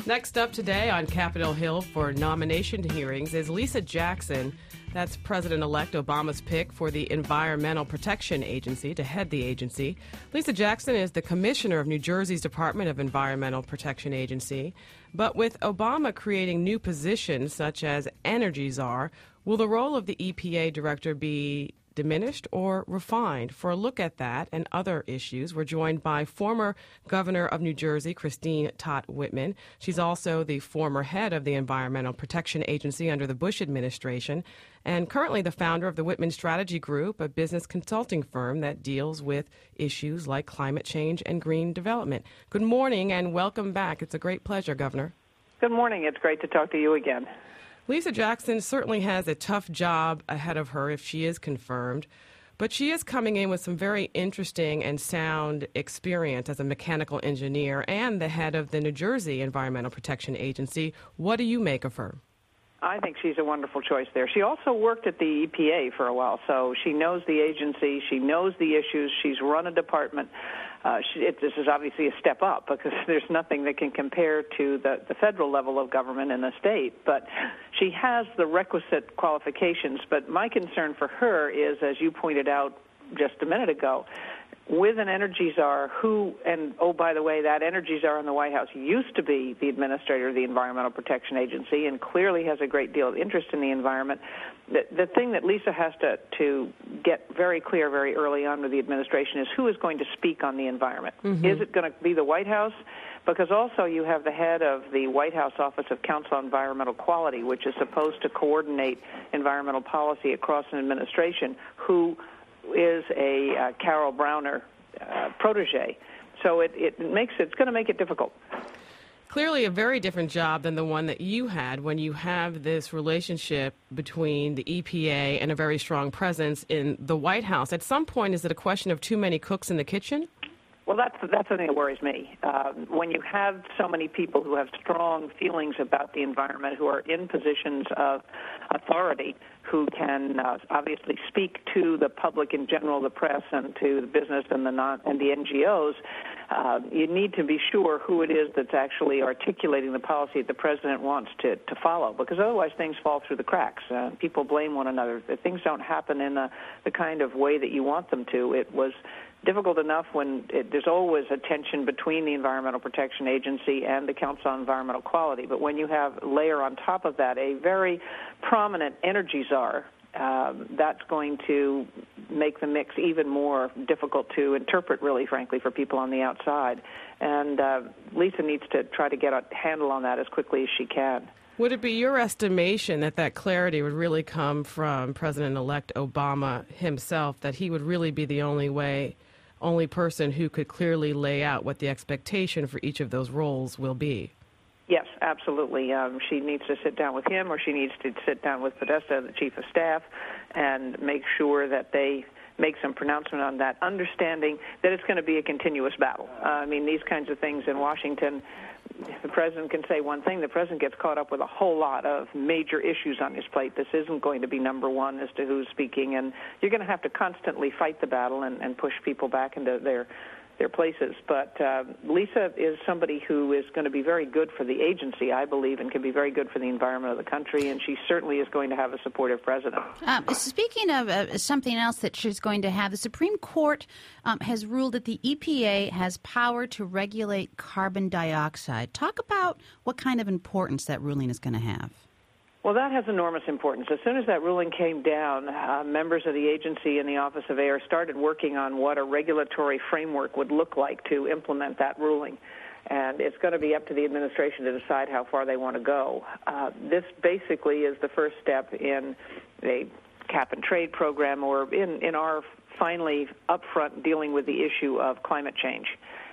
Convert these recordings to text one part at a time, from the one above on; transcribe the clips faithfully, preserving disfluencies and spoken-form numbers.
Next up today on Capitol Hill for nomination hearings is Lisa Jackson. That's President-elect Obama's pick for the Environmental Protection Agency to head the agency. Lisa Jackson is the commissioner of New Jersey's Department of Environmental Protection Agency. But with Obama creating new positions such as Energy Czar, will the role of the E P A director be diminished or refined? For a look at that and other issues, we're joined by former Governor of New Jersey, Christine Todd Whitman. She's also the former head of the Environmental Protection Agency under the Bush administration, and currently the founder of the Whitman Strategy Group, a business consulting firm that deals with issues like climate change and green development. Good morning and welcome back. It's a great pleasure, Governor. Good morning. It's great to talk to you again. Lisa Jackson certainly has a tough job ahead of her if she is confirmed, but she is coming in with some very interesting and sound experience as a mechanical engineer and the head of the New Jersey Environmental Protection Agency. What do you make of her? I think she's a wonderful choice there. She also worked at the E P A for a while, so she knows the agency, she knows the issues, she's run a department. Uh, she, it, this is obviously a step up because there's nothing that can compare to the, the federal level of government in the state, but she has the requisite qualifications. But my concern for her is, as you pointed out just a minute ago, with an Energy Czar who, and oh, by the way, that Energy Czar in the White House used to be the administrator of the Environmental Protection Agency and clearly has a great deal of interest in the environment. The, the thing that Lisa has to, to get very clear very early on with the administration is who is going to speak on the environment. Mm-hmm. Is it going to be the White House? Because also you have the head of the White House Office of Council on Environmental Quality, which is supposed to coordinate environmental policy across an administration, who is a uh, Carol Browner uh, protege. So it, it makes it's going to make it difficult. Clearly a very different job than the one that you had when you have this relationship between the E P A and a very strong presence in the White House. At some point, is it a question of too many cooks in the kitchen? Well, that's that's something that worries me. Uh, when you have so many people who have strong feelings about the environment, who are in positions of authority, who can uh, obviously speak to the public in general, the press, and to the business and the non and the N G Os, uh, you need to be sure who it is that's actually articulating the policy that the president wants to, to follow, because otherwise things fall through the cracks. Uh, people blame one another. If things don't happen in the, the kind of way that you want them to. It was difficult enough when it, there's always a tension between the Environmental Protection Agency and the Council on Environmental Quality. But when you have layer on top of that a very prominent Energy Czar, um, that's going to make the mix even more difficult to interpret, really, frankly, for people on the outside. And uh, Lisa needs to try to get a handle on that as quickly as she can. Would it be your estimation that that clarity would really come from President-elect Obama himself, that he would really be the only way only person who could clearly lay out what the expectation for each of those roles will be? Yes, absolutely. Um, she needs to sit down with him, or she needs to sit down with Podesta, the chief of staff, and make sure that they make some pronouncement on that, understanding that it's going to be a continuous battle. Uh, I mean, these kinds of things in Washington, the president can say one thing, the president gets caught up with a whole lot of major issues on his plate. This isn't going to be number one as to who's speaking, and you're going to have to constantly fight the battle and, and push people back into their their places. But uh, Lisa is somebody who is going to be very good for the agency, I believe, and can be very good for the environment of the country, and she certainly is going to have a supportive president. Um, speaking of uh, something else that she's going to have, the Supreme Court um, has ruled that the E P A has power to regulate carbon dioxide. Talk about what kind of importance that ruling is going to have. Well, that has enormous importance. As soon as that ruling came down, uh, members of the agency and the Office of Air started working on what a regulatory framework would look like to implement that ruling. And it's going to be up to the administration to decide how far they want to go. Uh, this basically is the first step in a cap-and-trade program, or in, in our finally upfront dealing with the issue of climate change.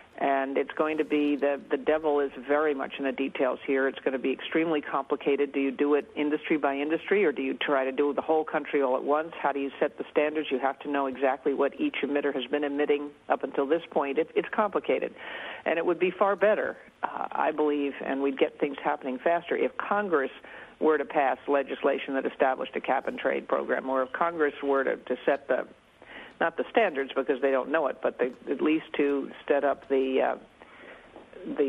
And it's going to be, the, the devil is very much in the details here. It's going to be extremely complicated. Do you do it industry by industry, or do you try to do the whole country all at once? How do you set the standards? You have to know exactly what each emitter has been emitting up until this point. It, it's complicated. And it would be far better, uh, I believe, and we'd get things happening faster if Congress were to pass legislation that established a cap-and-trade program, or if Congress were to, to set the not the standards because they don't know it, but they, at least to set up the uh, the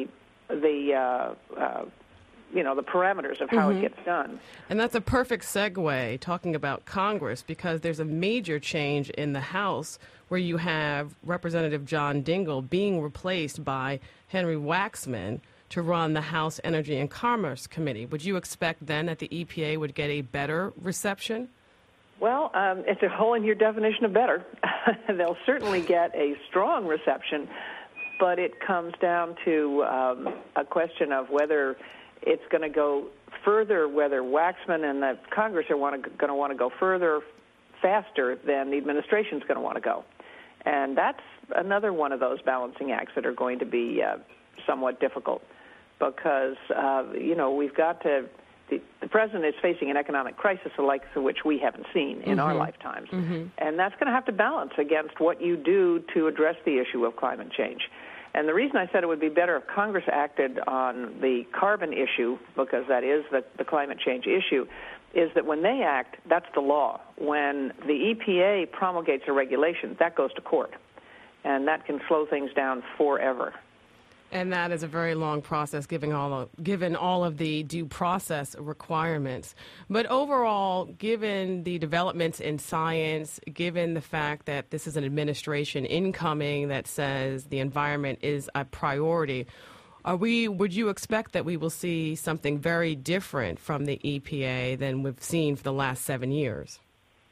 the uh, uh, you know the parameters of how mm-hmm. it gets done. And that's a perfect segue talking about Congress, because there's a major change in the House where you have Representative John Dingell being replaced by Henry Waxman to run the House Energy and Commerce Committee. Would you expect then that the E P A would get a better reception? Well, um, it's a hole in your definition of better. They'll certainly get a strong reception, but it comes down to um, a question of whether it's going to go further, whether Waxman and the Congress are want to, going to want to go further, faster than the administration's going to want to go. And that's another one of those balancing acts that are going to be uh, somewhat difficult because, uh, you know, we've got to, the, the president is facing an economic crisis the likes of which we haven't seen in mm-hmm. our lifetimes. Mm-hmm. And that's going to have to balance against what you do to address the issue of climate change. And the reason I said it would be better if Congress acted on the carbon issue, because that is the, the climate change issue, is that when they act, that's the law. When the E P A promulgates a regulation, that goes to court. And that can slow things down forever. And that is a very long process, given all of, given all of the due process requirements. But overall, given the developments in science, given the fact that this is an administration incoming that says the environment is a priority, are we? Would you expect that we will see something very different from the E P A than we've seen for the last seven years?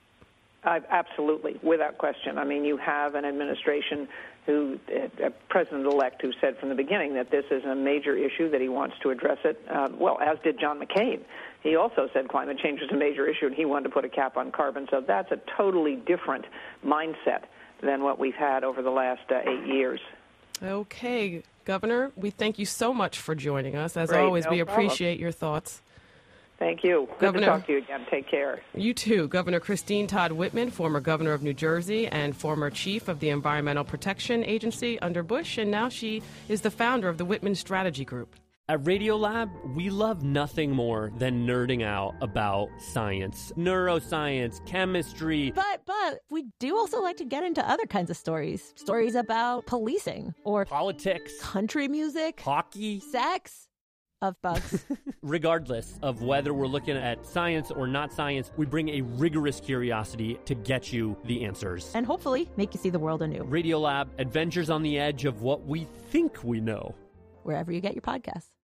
Uh, absolutely, without question. I mean, you have an administration who, a president-elect who said from the beginning that this is a major issue, that he wants to address it, uh, well, as did John McCain. He also said climate change is a major issue, and he wanted to put a cap on carbon. So that's a totally different mindset than what we've had over the last uh, eight years. Okay, Governor, we thank you so much for joining us. As Great, always, no we appreciate problem. your thoughts. Thank you. Good Governor, to talk to you again. Take care. You too. Governor Christine Todd Whitman, former governor of New Jersey and former chief of the Environmental Protection Agency under Bush, and now she is the founder of the Whitman Strategy Group. At Radiolab, we love nothing more than nerding out about science, neuroscience, chemistry. But, but, we do also like to get into other kinds of stories. Stories about policing or politics, country music, hockey, sex. Of bugs. Regardless of whether we're looking at science or not science, we bring a rigorous curiosity to get you the answers. And hopefully make you see the world anew. Radiolab, adventures on the edge of what we think we know. Wherever you get your podcasts.